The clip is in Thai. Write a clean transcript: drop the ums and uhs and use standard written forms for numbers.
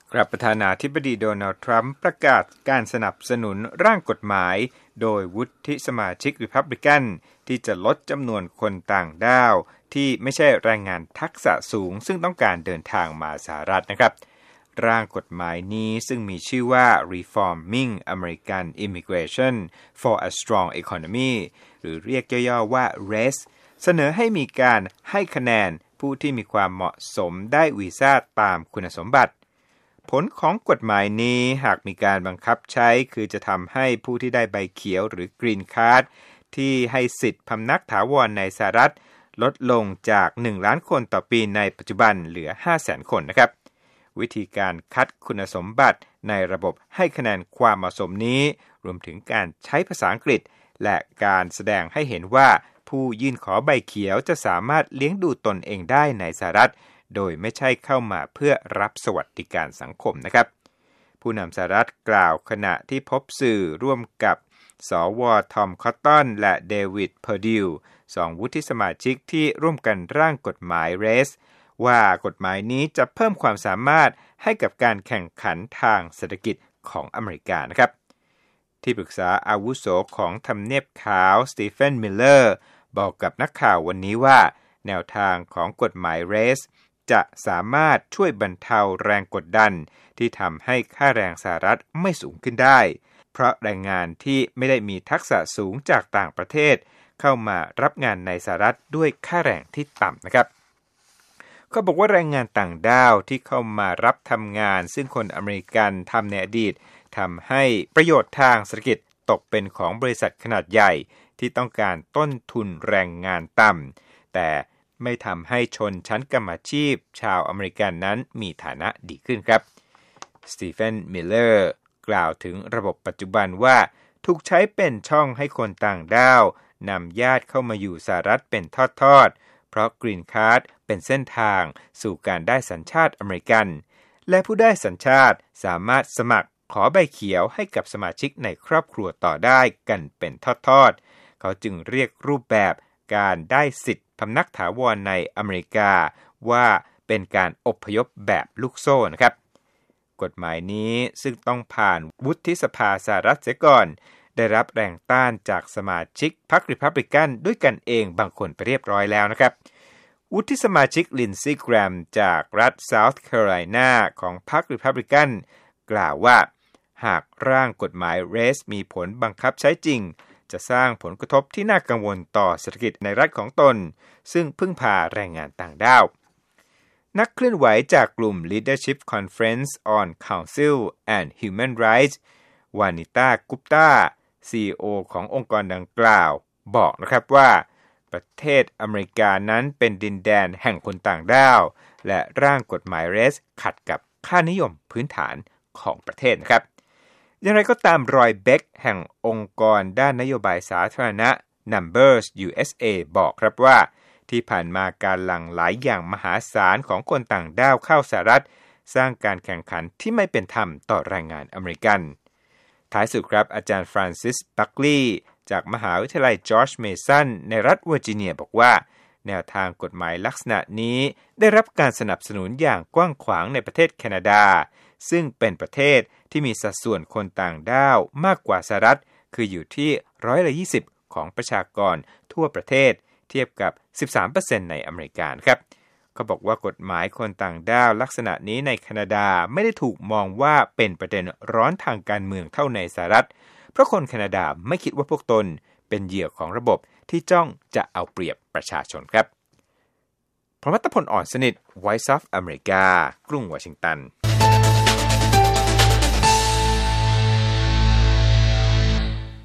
ครับประธานาธิบดีโดนัลด์ทรัมป์ประกาศการสนับสนุนร่างกฎหมายโดยวุฒิสมาชิกริพับลิกันที่จะลดจำนวนคนต่างด้าวที่ไม่ใช่แรงงานทักษะสูงซึ่งต้องการเดินทางมาสหรัฐนะครับร่างกฎหมายนี้ซึ่งมีชื่อว่า Reforming American Immigration for a Strong Economy หรือเรียกย่อๆว่า RES เสนอให้มีการให้คะแนนผู้ที่มีความเหมาะสมได้วีซ่าตามคุณสมบัติผลของกฎหมายนี้หากมีการบังคับใช้คือจะทำให้ผู้ที่ได้ใบเขียวหรือกรีนการ์ดที่ให้สิทธิ์พำนักถาวรในสหรัฐลดลงจาก1ล้านคนต่อปีในปัจจุบันเหลือ 500,000 คนนะครับวิธีการคัดคุณสมบัติในระบบให้คะแนนความเหมาะสมนี้รวมถึงการใช้ภาษาอังกฤษและการแสดงให้เห็นว่าผู้ยื่นขอใบเขียวจะสามารถเลี้ยงดูตนเองได้ในสหรัฐโดยไม่ใช่เข้ามาเพื่อรับสวัสดิการสังคมนะครับผู้นำสหรัฐกล่าวขณะที่พบสื่อร่วมกับสว.ทอมคอตตันและเดวิดเพอร์ดิว2วุฒิสมาชิกที่ร่วมกันร่างกฎหมายเรสว่ากฎหมายนี้จะเพิ่มความสามารถให้กับการแข่งขันทางเศรษฐกิจของอเมริกานะครับที่ปรึกษาอาวุโสของทำเนียบขาวสตีเฟนมิลเลอร์บอกกับนักข่าววันนี้ว่าแนวทางของกฎหมายเรสจะสามารถช่วยบรรเทาแรงกดดันที่ทำให้ค่าแรงสหรัฐไม่สูงขึ้นได้เพราะแรงงานที่ไม่ได้มีทักษะสูงจากต่างประเทศเข้ามารับงานในสหรัฐด้วยค่าแรงที่ต่ำนะครับเขาบอกว่าแรงงานต่างด้าวที่เข้ามารับทำงานซึ่งคนอเมริกันทำในอดีตทำให้ประโยชน์ทางเศรษฐกิจตกเป็นของบริษัทขนาดใหญ่ที่ต้องการต้นทุนแรงงานต่ำแต่ไม่ทำให้ชนชั้นกรรมอาชีพชาวอเมริกันนั้นมีฐานะดีขึ้นครับสตีเฟนมิลเลอร์กล่าวถึงระบบปัจจุบันว่าถูกใช้เป็นช่องให้คนต่างด้าวนำญาติเข้ามาอยู่สหรัฐเป็นทอดๆเพราะกรีนการ์ดเป็นเส้นทางสู่การได้สัญชาติอเมริกันและผู้ได้สัญชาติสามารถสมัครขอใบเขียวให้กับสมาชิกในครอบครัวต่อได้กันเป็นทอดๆเขาจึงเรียกรูปแบบการได้สิทธิพำนักถาวรในอเมริกาว่าเป็นการอพยพแบบลูกโซ่นะครับกฎหมายนี้ซึ่งต้องผ่านวุฒิสภาสหรัฐเสียก่อนได้รับแรงต้านจากสมาชิกพรรคริพับลิกันด้วยกันเองบางคนไปเรียบร้อยแล้วนะครับวุฒิสมาชิกลินซีย์แกรมจากรัฐเซาท์แคโรไลนาของพรรคริพับลิกันกล่าวว่าหากร่างกฎหมายเรสมีผลบังคับใช้จริงจะสร้างผลกระทบที่น่ากังวลต่อเศรษฐกิจในรัฐของตนซึ่งพึ่งพาแรงงานต่างด้าวนักเคลื่อนไหวจากกลุ่ม Leadership Conference on Council and Human Rights วานิตา กุปตา CEO ขององค์กรดังกล่าวบอกนะครับว่าประเทศอเมริกานั้นเป็นดินแดนแห่งคนต่างด้าวและร่างกฎหมายเรสขัดกับค่านิยมพื้นฐานของประเทศนะครับอย่างไรก็ตามรอยเบคแห่งองค์กรด้านนโยบายสาธารณะ Numbers USA บอกครับว่าที่ผ่านมาการหลั่งไหลอย่างมหาศาลของคนต่างด้าวเข้าสหรัฐสร้างการแข่งขันที่ไม่เป็นธรรมต่อแรงงานอเมริกันท้ายสุดครับอาจารย์ฟรานซิส บัคลีย์จากมหาวิทยาลัยจอร์จเมสันในรัฐเวอร์จิเนียบอกว่าแนวทางกฎหมายลักษณะนี้ได้รับการสนับสนุนอย่างกว้างขวางในประเทศแคนาดาซึ่งเป็นประเทศที่มีสัดส่วนคนต่างด้าวมากกว่าสหรัฐคืออยู่ที่20%ของประชากรทั่วประเทศเทียบกับ 13% ในอเมริกาครับเขาบอกว่ากฎหมายคนต่างด้าวลักษณะนี้ในแคนาดาไม่ได้ถูกมองว่าเป็นประเด็นร้อนทางการเมืองเท่าในสหรัฐเพราะคนแคนาดาไม่คิดว่าพวกตนเป็นเหยื่อของระบบที่จ้องจะเอาเปรียบประชาชนครับพรหมรัตน์ พล อ่อนสนิท Voice of America กรุงวอชิงตัน